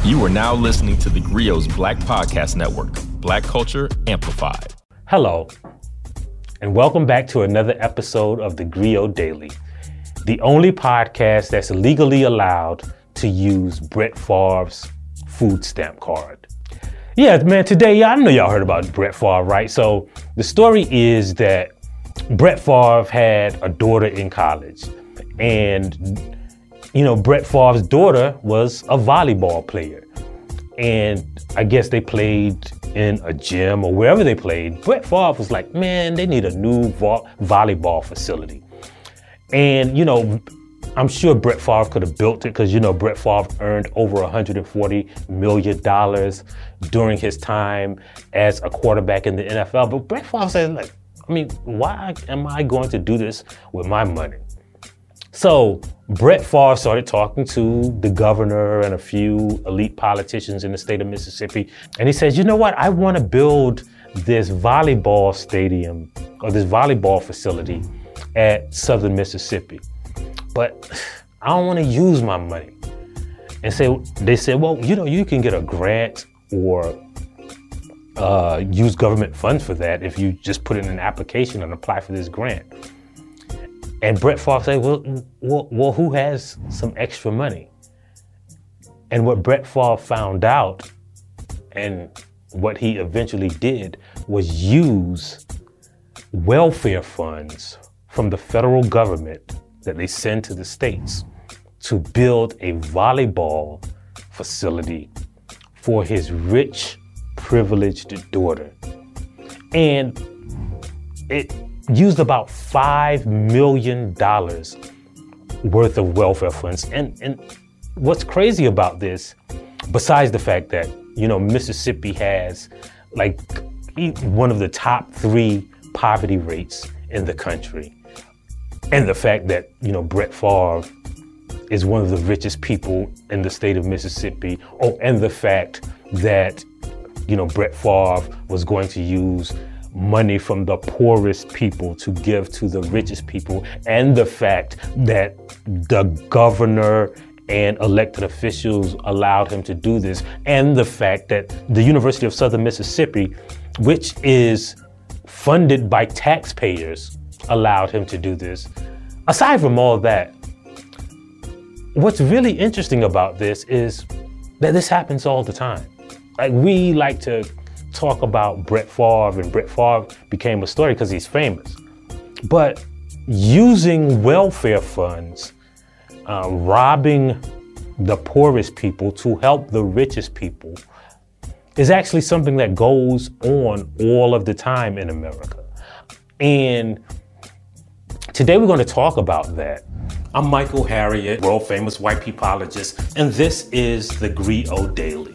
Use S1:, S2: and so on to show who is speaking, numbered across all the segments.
S1: You are now listening to the Griot's Black Podcast Network, Black Culture Amplified.
S2: Hello, and welcome back to another episode of the Griot Daily, the only podcast that's legally allowed to use Brett Favre's food stamp card. Yeah, man, today, I know y'all heard about Brett Favre, right? So the story is that Brett Favre had a daughter in college, and Brett Favre's daughter was a volleyball player. And I guess they played in a gym or wherever they played. Brett Favre was like, man, they need a new volleyball facility. And, I'm sure Brett Favre could have built it because, Brett Favre earned over $140 million during his time as a quarterback in the NFL. But Brett Favre said, why am I going to do this with my money? So Brett Favre started talking to the governor and a few elite politicians in the state of Mississippi. And he says, you know what? I want to build this volleyball stadium or this volleyball facility at Southern Mississippi. But I don't want to use my money. And so they said, well, you can get a grant or use government funds for that if you just put in an application and apply for this grant. And Brett Favre said, well, who has some extra money? And what Brett Favre found out, and what he eventually did, was use welfare funds from the federal government that they send to the states to build a volleyball facility for his rich, privileged daughter. And it used about $5 million worth of welfare funds. And what's crazy about this, besides the fact that, Mississippi has one of the top 3 poverty rates in the country, and the fact that, Brett Favre is one of the richest people in the state of Mississippi, and the fact that, Brett Favre was going to use money from the poorest people to give to the richest people, and the fact that the governor and elected officials allowed him to do this, and the fact that the University of Southern Mississippi, which is funded by taxpayers, allowed him to do this. Aside from all that, what's really interesting about this is that this happens all the time. We like to talk about Brett Favre, and Brett Favre became a story because he's famous. But using welfare funds, robbing the poorest people to help the richest people, is actually something that goes on all of the time in America. And today we're going to talk about that. I'm Michael Harriot, world famous white peopleologist, and this is the Griot Daily.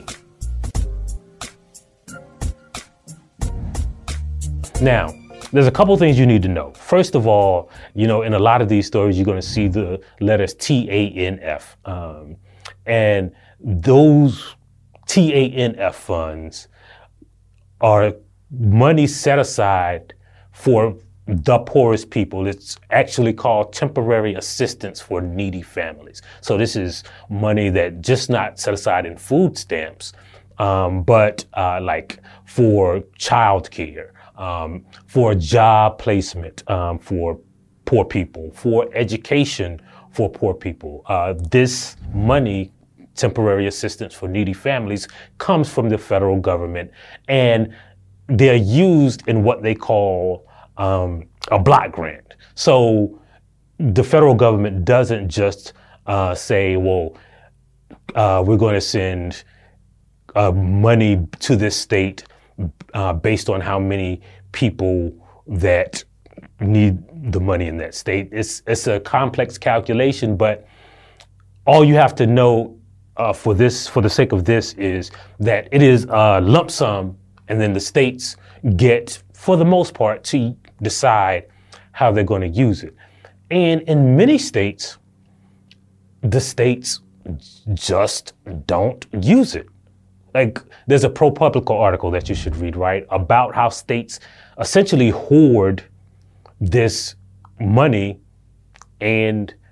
S2: Now, there's a couple things you need to know. First of all, in a lot of these stories, you're going to see the letters TANF. And those TANF funds are money set aside for the poorest people. It's actually called temporary assistance for needy families. So this is money that just not set aside in food stamps, but for childcare. For job placement for poor people, for education for poor people. This money, temporary assistance for needy families, comes from the federal government, and they're used in what they call a block grant. So the federal government doesn't just say, well, we're going to send money to this state based on how many people that need the money in that state. It's a complex calculation, but all you have to know for the sake of this is that it is a lump sum, and then the states get, for the most part, to decide how they're going to use it. And in many states, the states just don't use it. There's a ProPublica article that you should read, right, about how states essentially hoard this money and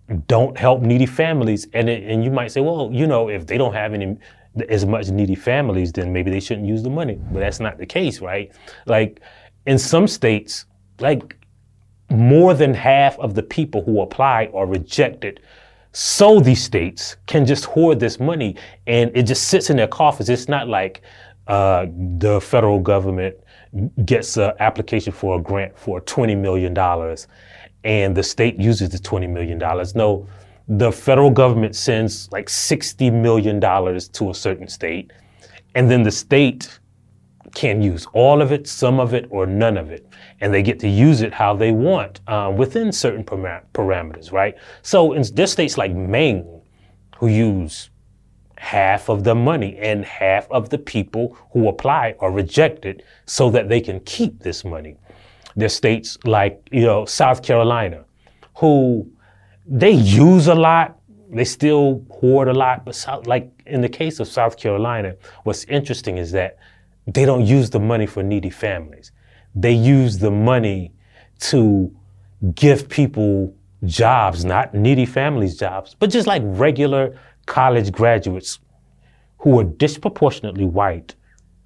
S2: don't help needy families. And you might say, well, if they don't have as much needy families, then maybe they shouldn't use the money. But that's not the case, right? Like in some states, like more than half of the people who apply are rejected. So these states can just hoard this money and it just sits in their coffers. It's not like the federal government gets an application for a grant for $20 million and the state uses the $20 million. No, the federal government sends like $60 million to a certain state, and then the state can use all of it, some of it, or none of it. And they get to use it how they want within certain parameters, right? So there's states like Maine who use half of the money, and half of the people who apply are rejected so that they can keep this money. There's states like, South Carolina, who they use a lot, they still hoard a lot, but like in the case of South Carolina, what's interesting is that they don't use the money for needy families. They use the money to give people jobs, not needy families jobs, but just like regular college graduates who are disproportionately white,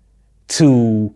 S2: to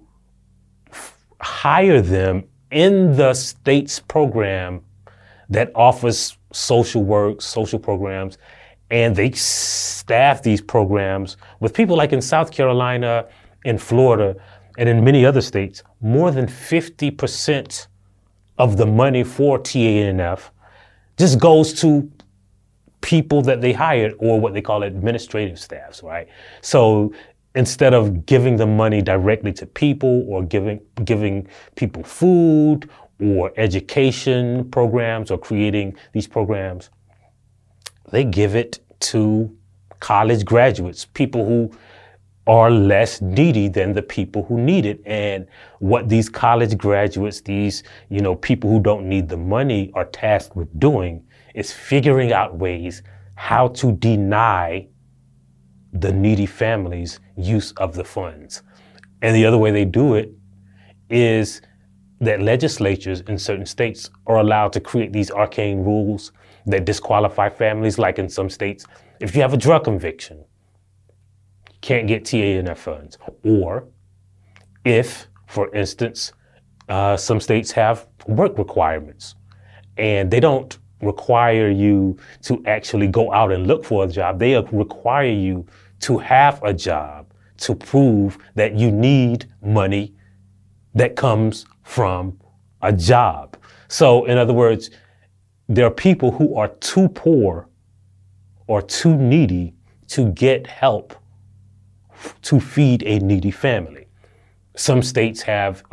S2: hire them in the state's program that offers social work, social programs, and they staff these programs with people like in South Carolina, in Florida, and in many other states. More than 50% of the money for TANF just goes to people that they hired, or what they call administrative staffs, right? So instead of giving the money directly to people, or giving people food or education programs, or creating these programs, they give it to college graduates, people who are less needy than the people who need it. And what these college graduates, these, people who don't need the money, are tasked with doing is figuring out ways how to deny the needy families use of the funds. And the other way they do it is that legislatures in certain states are allowed to create these arcane rules that disqualify families. Like in some states, if you have a drug conviction, you can't get TANF funds. Or if, for instance, some states have work requirements and they don't require you to actually go out and look for a job. They require you to have a job to prove that you need money that comes from a job. So in other words, there are people who are too poor or too needy to get help to feed a needy family. Some states have,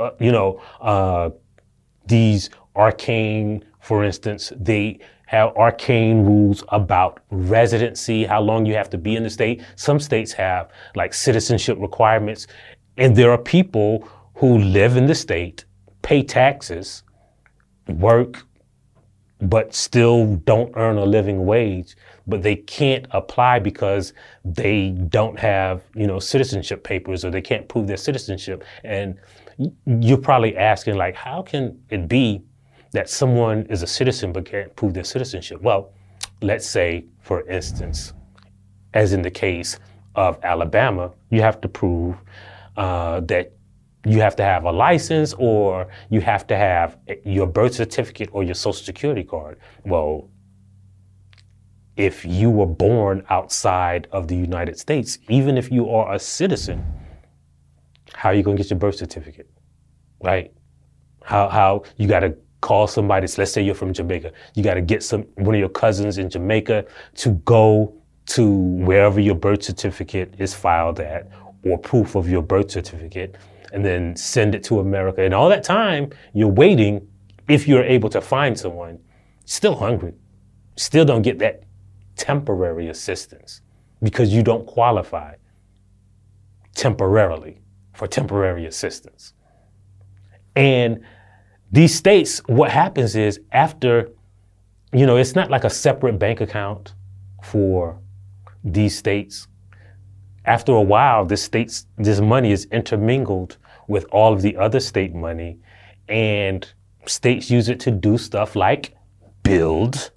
S2: these arcane, for instance, they have arcane rules about residency, how long you have to be in the state. Some states have like citizenship requirements. And there are people who live in the state, pay taxes, work, but still don't earn a living wage, but they can't apply because they don't have, citizenship papers, or they can't prove their citizenship. And you're probably asking, like, how can it be that someone is a citizen but can't prove their citizenship? Well, let's say, for instance, as in the case of Alabama, you have to prove that you have to have a license, or you have to have your birth certificate or your social security card. Well, if you were born outside of the United States, even if you are a citizen, how are you going to get your birth certificate, right? How you got to call somebody. Let's say you're from Jamaica. You got to get one of your cousins in Jamaica to go to wherever your birth certificate is filed at, or proof of your birth certificate, and then send it to America. And all that time you're waiting, if you're able to find someone, still hungry, still don't get that temporary assistance because you don't qualify temporarily for temporary assistance. And these states, what happens is after, it's not like a separate bank account for these states. After a while, this money is intermingled with all of the other state money, and states use it to do stuff like build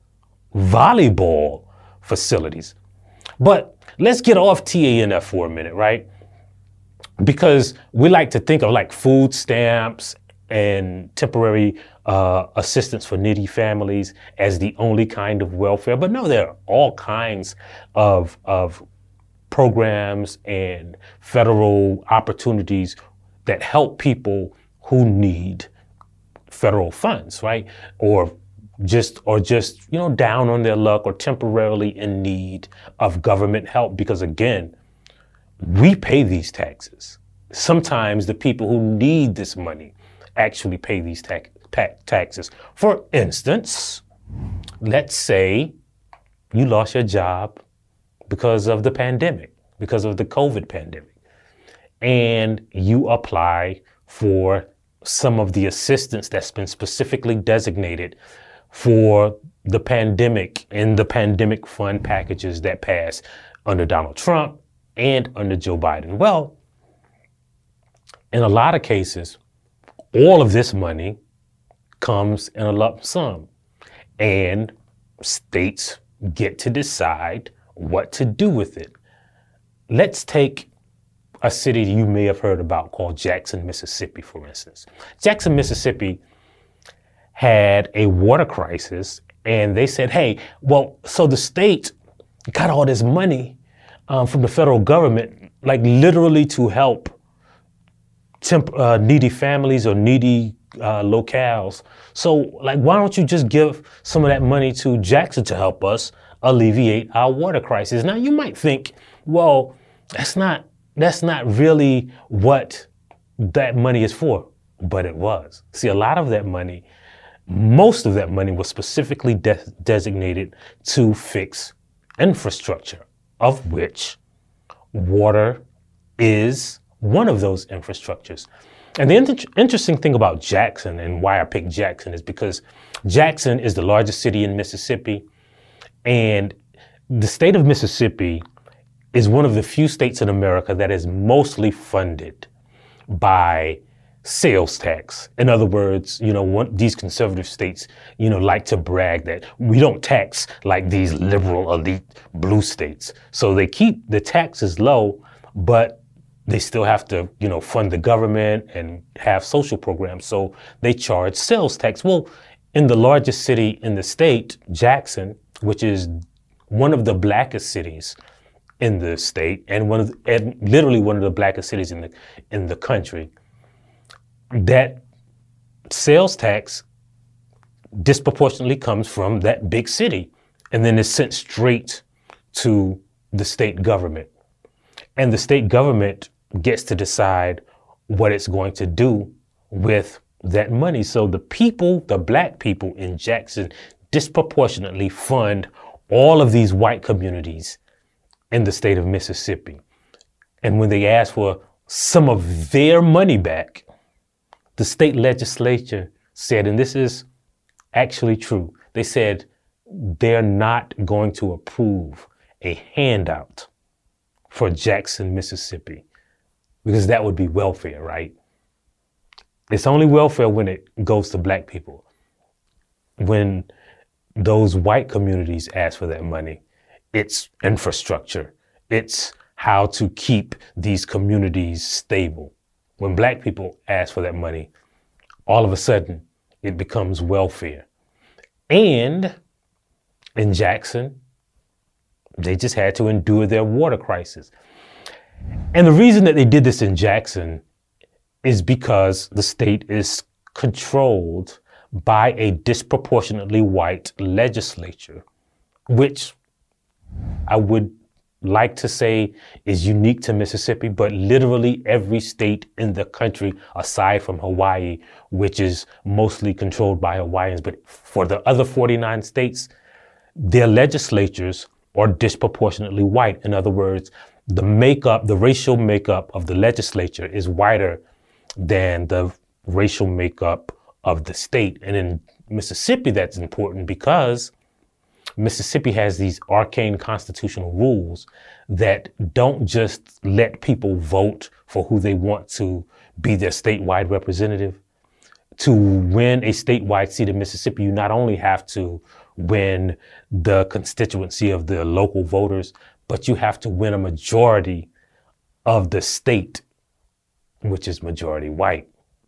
S2: volleyball facilities. But let's get off TANF for a minute, right? Because we like to think of like food stamps and temporary assistance for needy families as the only kind of welfare. But no, there are all kinds of programs and federal opportunities that help people who need federal funds, right? Or just down on their luck or temporarily in need of government help. Because again, we pay these taxes. Sometimes the people who need this money actually pay these taxes. For instance, let's say you lost your job because of the pandemic, because of the COVID pandemic, and you apply for some of the assistance that's been specifically designated for the pandemic in the pandemic fund packages that passed under Donald Trump and under Joe Biden. Well, in a lot of cases, all of this money comes in a lump sum, and states get to decide what to do with it. Let's take a city you may have heard about called Jackson, Mississippi, for instance. Jackson, Mississippi had a water crisis, and they said, hey, well, so the state got all this money from the federal government, like literally to help needy families or needy locales. So like, why don't you just give some of that money to Jackson to help us alleviate our water crisis? Now you might think, well, that's not really what that money is for, but it was. See, a lot of that money, most of that money was specifically designated to fix infrastructure, of which water is one of those infrastructures. And the interesting thing about Jackson and why I picked Jackson is because Jackson is the largest city in Mississippi, and the state of Mississippi is one of the few states in America that is mostly funded by sales tax. In other words, these conservative states, like to brag that we don't tax like these liberal elite blue states. So they keep the taxes low, but they still have to, fund the government and have social programs. So they charge sales tax. Well, in the largest city in the state, Jackson, which is one of the blackest cities in the state and literally one of the blackest cities in the country, that sales tax disproportionately comes from that big city and then is sent straight to the state government. And the state government gets to decide what it's going to do with that money. So the black people in Jackson disproportionately fund all of these white communities in the state of Mississippi. And when they ask for some of their money back, the state legislature said, and this is actually true, they said they're not going to approve a handout for Jackson, Mississippi, because that would be welfare, right? It's only welfare when it goes to black people. When those white communities ask for that money, it's infrastructure. It's how to keep these communities stable. When black people ask for that money, all of a sudden it becomes welfare. And in Jackson, they just had to endure their water crisis. And the reason that they did this in Jackson is because the state is controlled by a disproportionately white legislature, which I would like to say is unique to Mississippi, but literally every state in the country, aside from Hawaii, which is mostly controlled by Hawaiians, but for the other 49 states, their legislatures are disproportionately white. In other words, the racial makeup of the legislature is whiter than the racial makeup of the state. And in Mississippi, that's important because Mississippi has these arcane constitutional rules that don't just let people vote for who they want to be their statewide representative. To win a statewide seat in Mississippi, you not only have to win the constituency of the local voters, but you have to win a majority of the state, which is majority white.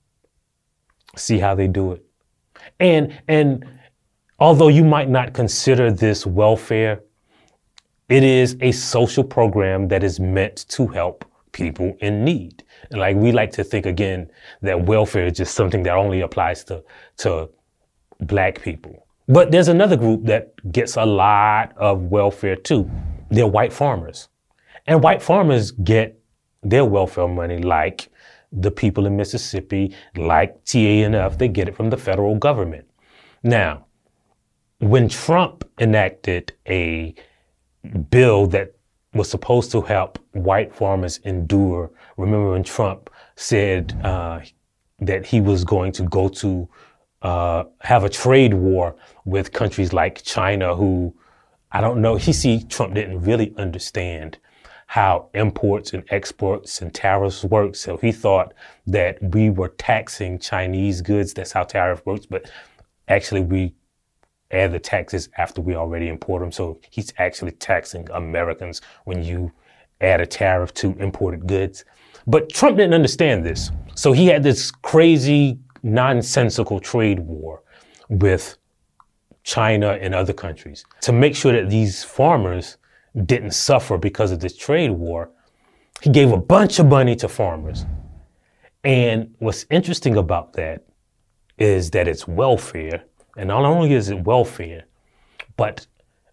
S2: See how they do it? And although you might not consider this welfare, it is a social program that is meant to help people in need. And like we like to think again that welfare is just something that only applies to black people. But there's another group that gets a lot of welfare too. They're white farmers. And white farmers get their welfare money like the people in Mississippi, like TANF, they get it from the federal government. Now, when Trump enacted a bill that was supposed to help white farmers endure, remember when Trump said that he was going to go to have a trade war with countries like China, who, I don't know, Trump didn't really understand how imports and exports and tariffs work. So he thought that we were taxing Chinese goods. That's how tariff works. But actually, we add the taxes after we already import them. So he's actually taxing Americans when you add a tariff to imported goods. But Trump didn't understand this. So he had this crazy, nonsensical trade war with China and other countries to make sure that these farmers didn't suffer because of this trade war. He gave a bunch of money to farmers. And what's interesting about that is that it's welfare. And not only is it welfare, but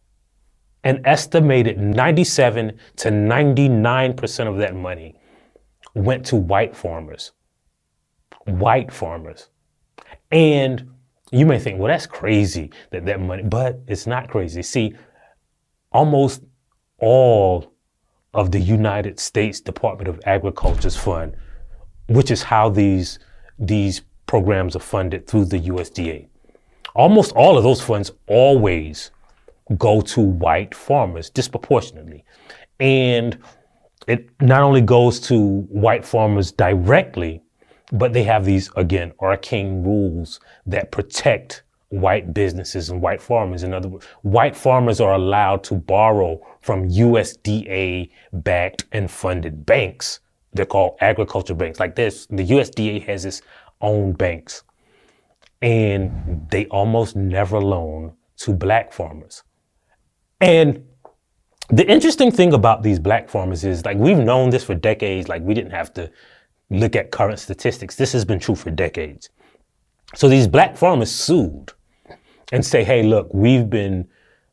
S2: an estimated 97 to 99% of that money went to white farmers. White farmers. And you may think, well, that's crazy that money, but it's not crazy. See, almost all of the United States Department of Agriculture's fund, which is how these programs are funded through the USDA. Almost all of those funds always go to white farmers disproportionately. And it not only goes to white farmers directly, but they have these, again, arcane rules that protect white businesses and white farmers. In other words, white farmers are allowed to borrow from USDA-backed and funded banks. They're called agriculture banks. Like this, the USDA has its own banks. And they almost never loan to black farmers. And the interesting thing about these black farmers is, like, we've known this for decades. Like, we didn't have to look at current statistics. This has been true for decades. So these black farmers sued and say, hey, look, we've been,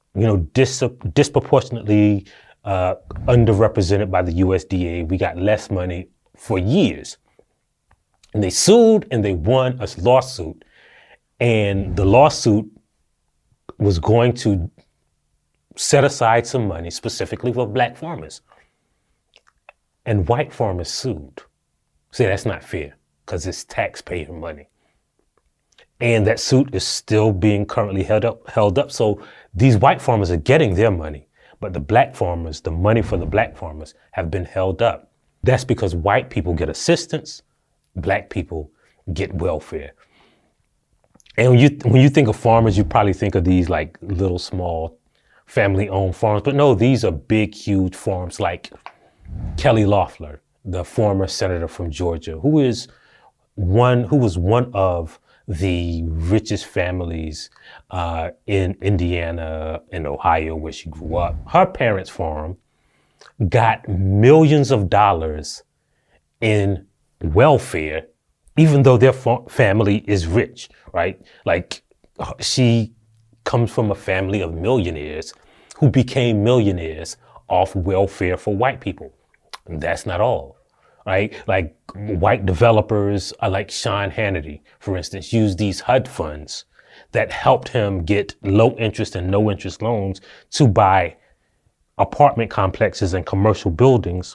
S2: disproportionately underrepresented by the USDA. We got less money for years. And they sued and they won a lawsuit. And the lawsuit was going to set aside some money specifically for black farmers. And white farmers sued. See, that's not fair because it's taxpayer money. And that suit is still being currently held up. So these white farmers are getting their money, but the black farmers, the money for the black farmers have been held up. That's because white people get assistance, black people get welfare. And when you think of farmers, you probably think of these like little small family-owned farms. But no, these are big, huge farms like Kelly Loeffler, the former senator from Georgia, who was one of the richest families in Indiana and Ohio, where she grew up. Her parents' farm got millions of dollars in welfare, even though their family is rich, right? Like, she comes from a family of millionaires who became millionaires off welfare for white people. And that's not all, right? Like, white developers like Sean Hannity, for instance, used these HUD funds that helped him get low interest and no interest loans to buy apartment complexes and commercial buildings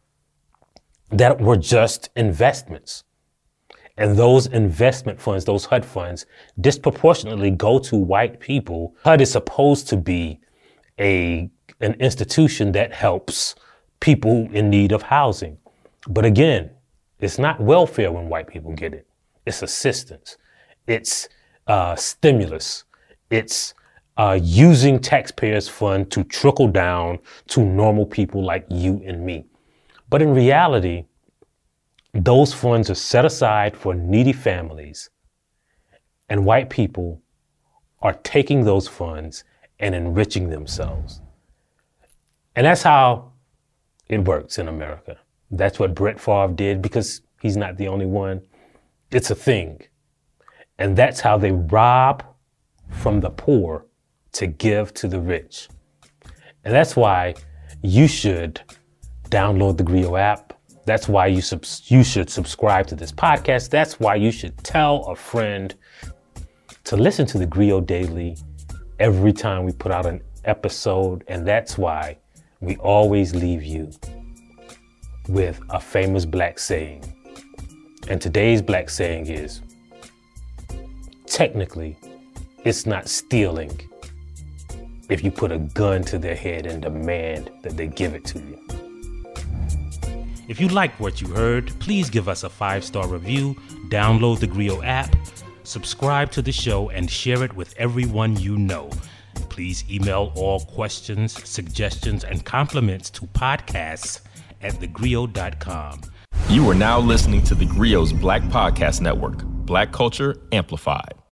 S2: that were just investments. And those investment funds, those HUD funds, disproportionately go to white people. HUD is supposed to be an institution that helps people in need of housing. But again, it's not welfare when white people get it. It's assistance. It's stimulus. It's using taxpayers' funds to trickle down to normal people like you and me. But in reality, those funds are set aside for needy families, and white people are taking those funds and enriching themselves. And that's how it works in America. That's what Brett Favre did, because he's not the only one. It's a thing. And that's how they rob from the poor to give to the rich. And that's why you should download the Griot app. That's why you should subscribe to this podcast. That's why you should tell a friend to listen to the Griot Daily every time we put out an episode. And that's why we always leave you with a famous black saying. And today's black saying is, technically, it's not stealing if you put a gun to their head and demand that they give it to you.
S3: If you liked what you heard, please give us a 5-star review, download the Griot app, subscribe to the show, and share it with everyone you know. Please email all questions, suggestions, and compliments to podcasts@thegriot.com.
S1: You are now listening to the Griot's Black Podcast Network, Black Culture Amplified.